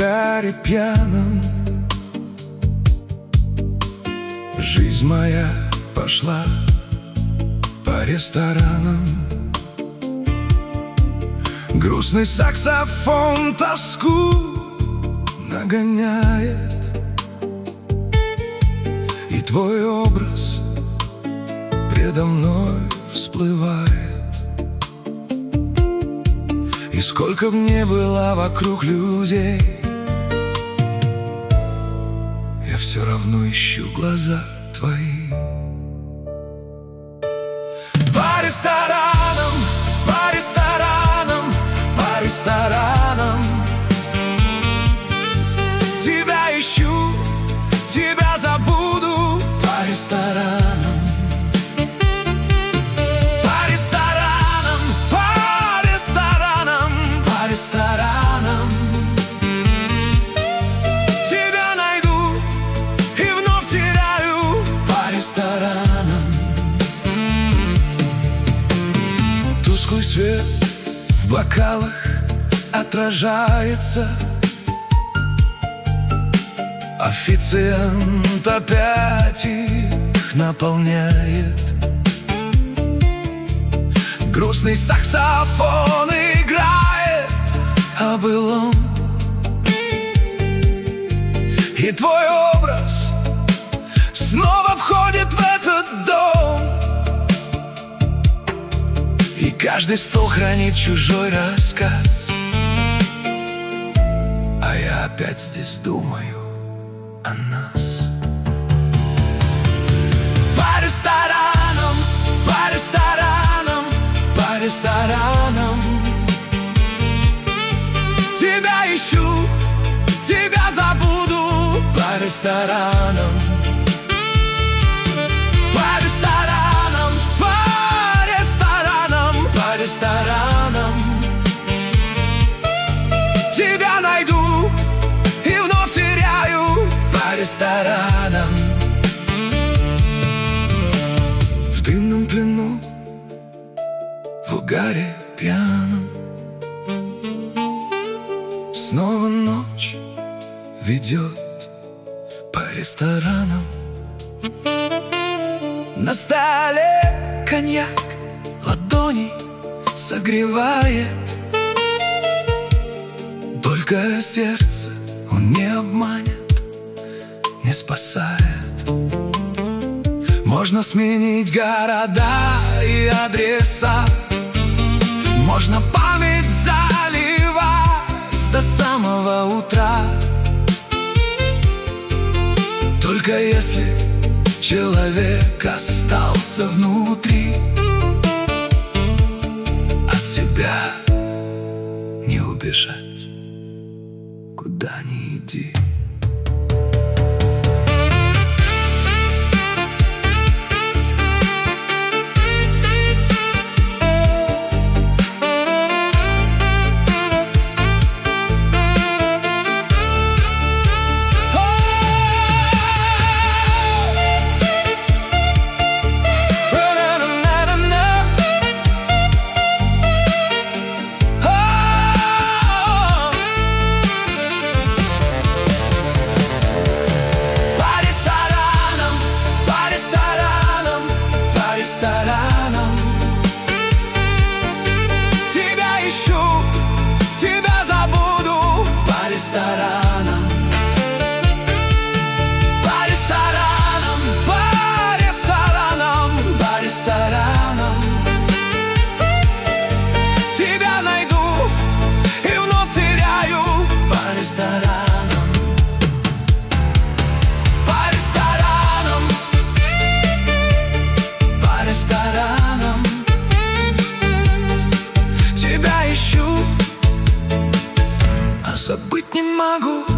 угаре пьяном жизнь моя пошла по ресторанам. Грустный саксофон тоску нагоняет, и твой образ предо мной всплывает. И сколько б ни было вокруг людей, я все равно ищу глаза твои. По ресторанам, по ресторанам, по ресторанам тебя ищу, тебя забуду. По ресторанам, по ресторанам, по ресторанам, по ресторанам тебя найду и вновь теряю. По ресторанам тусклый свет в бокалах отражается. Официант опять их наполняет. Грустный саксофон играет о былом, и твой образ снова входит в этот дом. И каждый стол хранит чужой рассказ, а я опять здесь думаю о нас. По ресторанам, по ресторанам, по ресторанам тебя ищу, тебя забуду. По ресторанам, по ресторанам, по ресторанам, по ресторанам тебя найду и вновь теряю. По ресторанам в дымном плену, в угаре пьяном снова ночь ведет по ресторанам. На столе коньяк ладони согревает, только сердце он не обманет, не спасает. Можно сменить города и адреса, можно память заливать до самого утра. Только если человек остался внутри, от себя не убежать, куда ни иди. Тебя ищу, тебя забуду. По ресторанам, по ресторанам, по ресторанам, по ресторанам тебя найду и вновь теряю. По ресторанам, по ресторанам, по ресторанам тебя ищу, а забыть не могу.